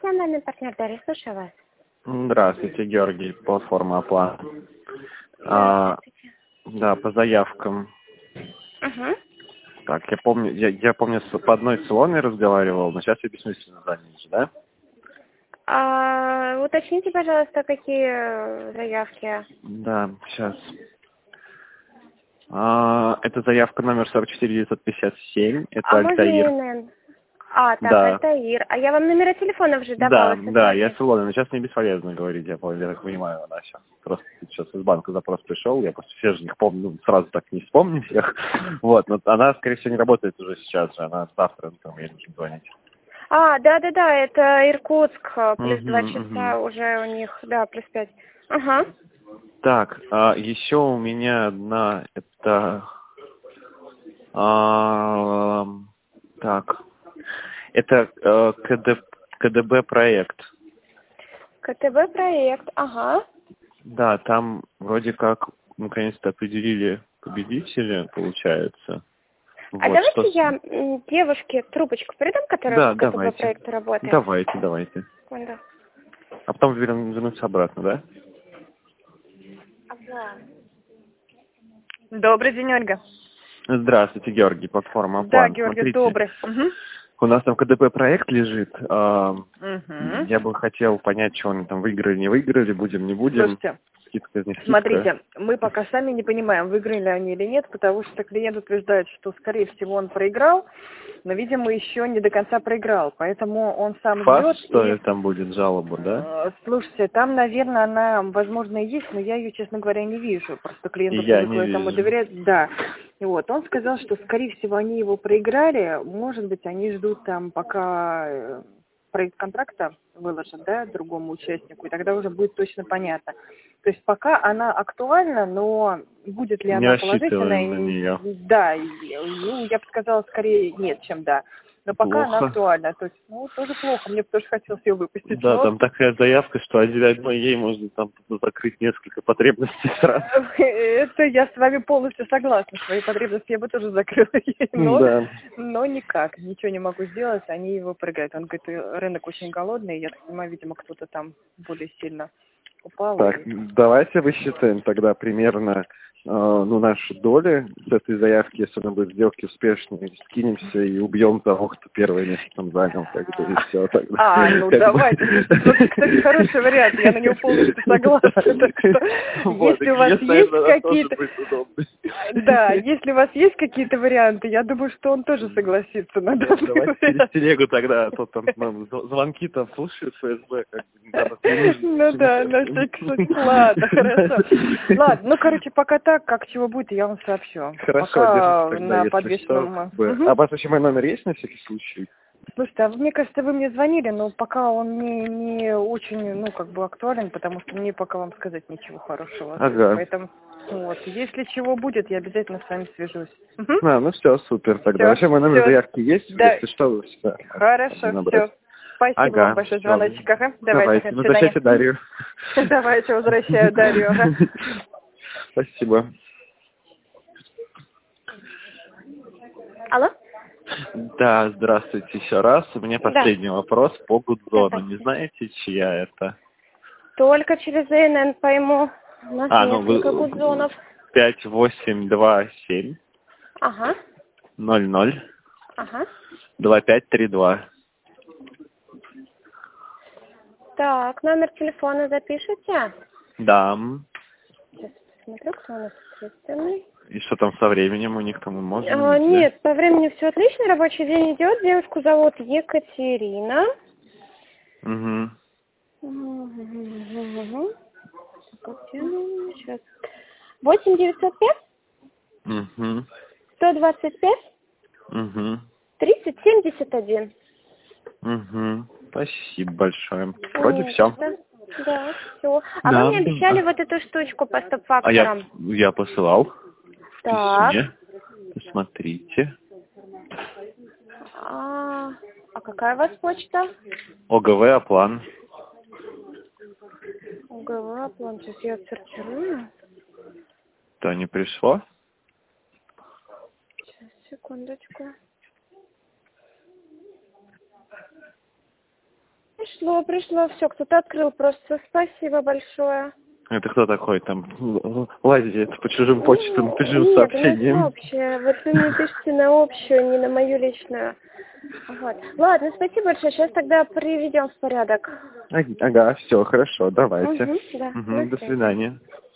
профессиональный партнер Дарья, слушаю вас. Здравствуйте, Георгий, платформа Оплата. Да, по заявкам. Угу. Так, я помню, я помню, по одной с Илоной разговаривал, но сейчас я бессмысленно занят, да? Уточните, пожалуйста, какие заявки. Да, сейчас. Это заявка номер 44957. Это Альтаир. Можно так, да. Альтаир. А я вам номера телефонов уже давала. Да, я с Илоной, но сейчас мне бесполезно говорить, я так понимаю, она сейчас. Просто сейчас из банка запрос пришел, я просто все же их помню, сразу так не вспомню всех. Вот, но она, скорее всего, не работает уже сейчас же, она завтра, там, ей нужно звонить. Да, это Иркутск, плюс 2 часа уже у них, да, плюс 5. Ага. Так, еще у меня одна, это... так, это КДБ проект. КТБ проект, ага. Да, там вроде как наконец-то определили победителя, получается. Давайте я девушке трубочку передам, которая в КТБ проекте работает. Давайте. Секунду. А потом вернуться обратно, да? Добрый день, Ольга. Здравствуйте, Георгий, платформа Оплата. Да, Георгий, смотрите, добрый. У нас там КДП проект лежит. Я бы хотел понять, что они там выиграли, не выиграли, будем, не будем. Слушайте, скидка, не скидка. Смотрите, мы пока сами не понимаем, выиграли они или нет, потому что клиент утверждает, что, скорее всего, он проиграл, но, видимо, еще не до конца проиграл, поэтому он сам ждет. Что там будет жалоба, да? Слушайте, там, наверное, она, возможно, и есть, но я ее, честно говоря, не вижу. Просто клиент этому доверяет. Да. Вот. Он сказал, что, скорее всего, они его проиграли. Может быть, они ждут там, пока проект контракта выложат, да, другому участнику, и тогда уже будет точно понятно. То есть пока она актуальна, но будет ли она положительная? На нее. Да, я бы сказала, скорее нет, чем да. Но пока она актуальна. То есть, тоже плохо. Мне бы тоже хотелось ее выпустить. Да, там такая заявка, что одной ей можно там закрыть несколько потребностей сразу. Это я с вами полностью согласна. Свои потребности я бы тоже закрыла ей. Но никак. Ничего не могу сделать. Они его прыгают. Он говорит, рынок очень голодный. Я так понимаю, видимо, кто-то там более сильно упал. Так, давайте высчитаем тогда примерно наши доли с этой заявки, если она будет сделки успешной, скинемся и убьем того, кто первое место там занял, тогда и все. Тогда. Давайте. Кстати, хороший вариант, я на него полностью согласна. Так что, если у вас есть какие-то... Да, если у вас есть какие-то варианты, я думаю, что он тоже согласится на данный вариант. Давайте через телегу тогда, а то там звонки-то слушают ФСБ. На всякий случай. Ладно, хорошо. Ладно, пока так, как чего будет, я вам сообщу. Хорошо, пока держите на подвешенном. А у вас вообще мой номер есть на всякий случай? Слушайте, мне кажется, вы мне звонили, но пока он не очень, актуален, потому что мне пока вам сказать ничего хорошего. Ага. Поэтому, если чего будет, я обязательно с вами свяжусь. Все, супер тогда. Вообще мой номер заявки есть, да. Если что, вы всегда. Хорошо, все. Спасибо вам большое, звоночек. Давайте, возвращайте Дарью. Давайте, возвращаю Дарью. Спасибо. Алло? Да, здравствуйте еще раз. У меня последний вопрос по Гудзону. Не знаете, чья это? Только через ИНН пойму. У нас несколько Гудзонов. 5827. Ага. 00. Ага. 2532. Так, номер телефона запишите? Да. Сейчас посмотрю, кто у нас ответственный. И что там со временем у них там можно? Нет, по времени все отлично, рабочий день идет. Девушку зовут Екатерина. Угу. Сейчас. 8905? Угу. 125? Угу. 3071. Угу. Спасибо большое. Вроде все. Да, все. А вы мне обещали вот эту штучку по стоп-факторам? Я посылал. Так. Посмотрите. А какая у вас почта? ОГВ Оплан. ОГВ Оплан. Сейчас я отсортирую. Да, не пришло? Сейчас, секундочку. пришло, все, кто-то открыл просто. Спасибо большое. Это кто такой там лазит по чужим почтам, по чужим сообщениям? Нет, общее. Вот вы мне пишете на общую, не на мою личную. Вот. Ладно, спасибо большое. Сейчас тогда приведем в порядок. Ага, все, хорошо, давайте. Да, До свидания.